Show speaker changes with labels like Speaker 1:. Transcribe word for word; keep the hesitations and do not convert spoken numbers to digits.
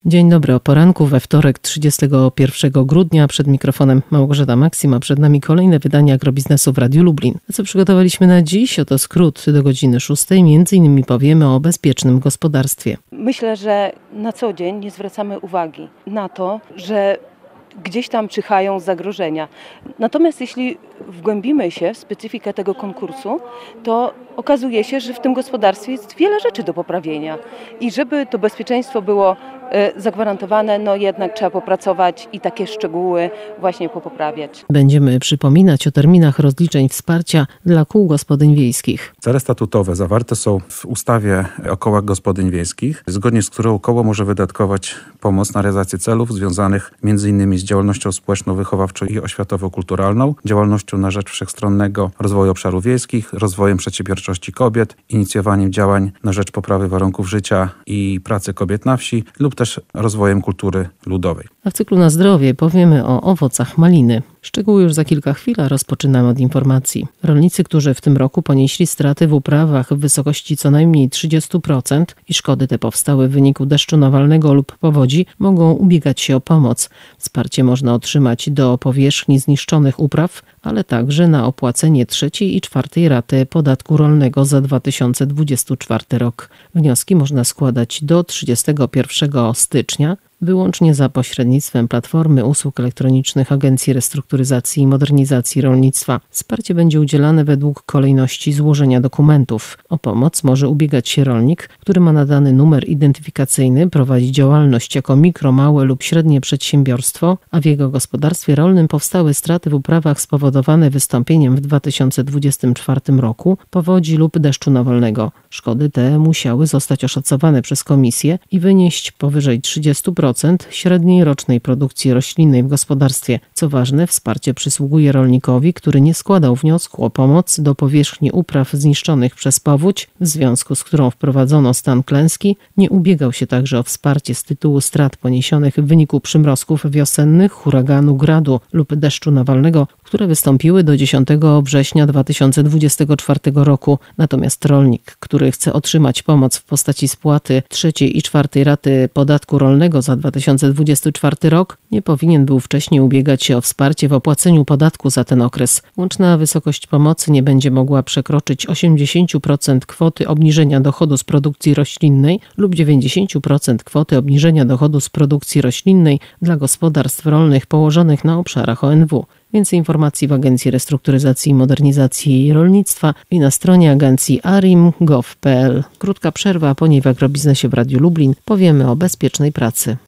Speaker 1: Dzień dobry, o poranku we wtorek trzydziestego pierwszego grudnia. Przed mikrofonem Małgorzata Maksym, a przed nami kolejne wydanie Agrobiznesu w Radiu Lublin. A co przygotowaliśmy na dziś? Oto skrót do godziny szóstej. Między innymi powiemy o bezpiecznym gospodarstwie.
Speaker 2: Myślę, że na co dzień nie zwracamy uwagi na to, że gdzieś tam czyhają zagrożenia. Natomiast jeśli wgłębimy się w specyfikę tego konkursu, to okazuje się, że w tym gospodarstwie jest wiele rzeczy do poprawienia. I żeby to bezpieczeństwo było zagwarantowane, no jednak trzeba popracować i takie szczegóły właśnie popoprawiać.
Speaker 1: Będziemy przypominać o terminach rozliczeń wsparcia dla kół gospodyń wiejskich.
Speaker 3: Cele statutowe zawarte są w ustawie o kołach gospodyń wiejskich, zgodnie z którą koło może wydatkować pomoc na realizację celów związanych między innymi z działalnością społeczno-wychowawczą i oświatowo-kulturalną, działalnością na rzecz wszechstronnego rozwoju obszarów wiejskich, rozwojem przedsiębiorczości kobiet, inicjowaniem działań na rzecz poprawy warunków życia i pracy kobiet na wsi lub też rozwojem kultury ludowej.
Speaker 1: A w cyklu Na zdrowie powiemy o owocach maliny. Szczegóły już za kilka chwil, a rozpoczynamy od informacji. Rolnicy, którzy w tym roku ponieśli straty w uprawach w wysokości co najmniej trzydzieści procent i szkody te powstały w wyniku deszczu nawalnego lub powodzi, mogą ubiegać się o pomoc. Wsparcie można otrzymać do powierzchni zniszczonych upraw, ale także na opłacenie trzeciej i czwartej raty podatku rolnego za dwa tysiące dwudziesty czwarty rok. Wnioski można składać do trzydziestego pierwszego stycznia, wyłącznie za pośrednictwem Platformy Usług Elektronicznych Agencji Restrukturyzacji i Modernizacji Rolnictwa. Wsparcie będzie udzielane według kolejności złożenia dokumentów. O pomoc może ubiegać się rolnik, który ma nadany numer identyfikacyjny, prowadzi działalność jako mikro, małe lub średnie przedsiębiorstwo, a w jego gospodarstwie rolnym powstały straty w uprawach spowodowane wystąpieniem w dwa tysiące dwudziestym czwartym roku powodzi lub deszczu nawalnego. Szkody te musiały zostać oszacowane przez komisję i wynieść powyżej trzydzieści procent średniej rocznej produkcji roślinnej w gospodarstwie. Co ważne, wsparcie przysługuje rolnikowi, który nie składał wniosku o pomoc do powierzchni upraw zniszczonych przez powódź, w związku z którą wprowadzono stan klęski, nie ubiegał się także o wsparcie z tytułu strat poniesionych w wyniku przymrozków wiosennych, huraganu, gradu lub deszczu nawalnego, które wystąpiły do dziesiątego września dwa tysiące dwudziestego czwartego roku. Natomiast rolnik, który chce otrzymać pomoc w postaci spłaty trzeciej i czwartej raty podatku rolnego za dwa tysiące dwudziesty czwarty rok, nie powinien był wcześniej ubiegać się o wsparcie w opłaceniu podatku za ten okres. Łączna wysokość pomocy nie będzie mogła przekroczyć osiemdziesiąt procent kwoty obniżenia dochodu z produkcji roślinnej lub dziewięćdziesiąt procent kwoty obniżenia dochodu z produkcji roślinnej dla gospodarstw rolnych położonych na obszarach O N W. Więcej informacji w Agencji Restrukturyzacji i Modernizacji Rolnictwa i na stronie agencji arim kropka gov kropka p l. Krótka przerwa, a po niej w Agrobiznesie w Radiu Lublin powiemy o bezpiecznej pracy.